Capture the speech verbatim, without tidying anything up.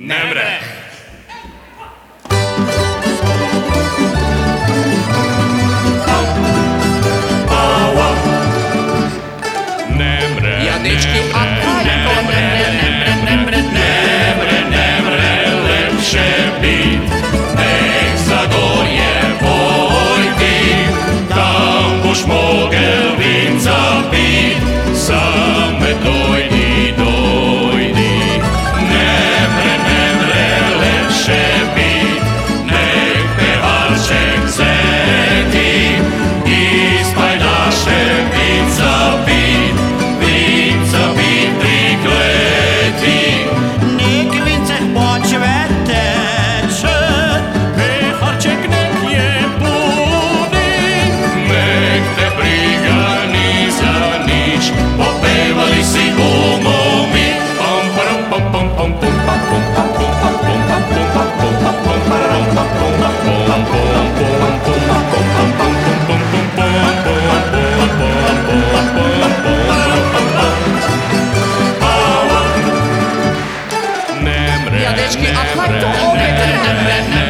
Nemre. Nemre. Ja dečki, a kaj to nemre, nemre, nemre, Nemre, nemre, lepše bit, nek Zagorje pojdi, tam boš mogel vinca pit, same dojdi, dojdi. Nemre, nemre, lepše bit, nek pevalček zeti, iz pajdaše vinca pit, vinca pit prikleti. Nek vinceh počvete, Peharček nek je puni, nek te briga ni za nič, popevali si bomo mi. Pom, parom, pom, pom, pom, pom, pom, pom, pom, pom, pom, pom, pom, pom, pom, pom, pom, parom, pom, pom, pom, pom, pom, pom, pom, pom, pom, pom, pom, pom, pom, pom, ja dečki, a kaj to nemre, nemre, nemre.